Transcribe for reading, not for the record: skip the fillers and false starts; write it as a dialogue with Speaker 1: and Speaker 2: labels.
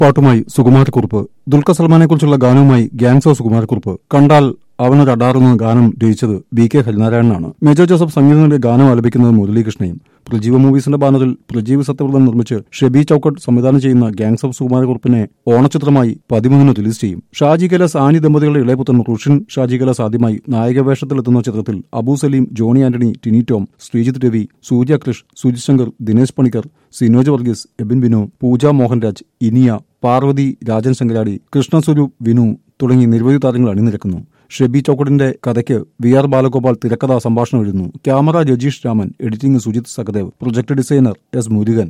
Speaker 1: പാട്ടുമായി സുകുമാരക്കുറുപ്പ്. ദുൽഖർ സൽമാനെക്കുറിച്ചുള്ള ഗാനവുമായി gangs of Sukumarakurup. കണ്ടാൽ അവനൊരു അടാറുന്ന ഗാനം രചിച്ചത് BK ഹരിനാരായണനാണ്. മേജർ ജോസഫ് സംഗീതം നൽകിയ ഗാനം ആലപിക്കുന്നത് മുരളീകൃഷ്ണയും. പ്രജീവ മൂവീസിന്റെ ബാനറിൽ പ്രജീവ് സത്യവ്രതൻ നിർമ്മിച്ച് ഷെബി ചൌക്കട്ട് സംവിധാനം ചെയ്യുന്ന ഗ്യാങ്സ് ഓഫ് സുകുമാരക്കുറുപ്പിനെ ഓണച്ചിത്രമായി 13 റിലീസ് ചെയ്യും. ഷാജി കൈലാസ് ആനി ദമ്പതികളുടെ ഇളയപുത്രൻ റുഷിൻ ഷാജി കൈലാസ് ആദ്യമായി നായകവേഷത്തിലെത്തുന്ന ചിത്രത്തിൽ അബു സലീം, ജോണി ആന്റണി, ടിനി ടോം, ശ്രീജിത്ത് രവി, സൂര്യ കൃഷ്, സുജിത് ശങ്കർ, ദിനേശ് പണിക്കർ, സിനോജ് വർഗീസ്, എബിൻ വിനോ, പൂജ മോഹൻരാജ്, ഇനിയ, പാർവതി, രാജൻ ശങ്കരാടി, കൃഷ്ണസ്വരൂപ്, വിനു തുടങ്ങി നിരവധി താരങ്ങൾ അണിനിരക്കുന്നു. ഷെബി ചൌക്കട്ടിന്റെ കഥയ്ക്ക് VR ബാലഗോപാൽ തിരക്കഥാ സംഭാഷണം എഴുതുന്നു. Camera Rajeesh Raman, editing Sujith Sahadev, project designer S Murugan.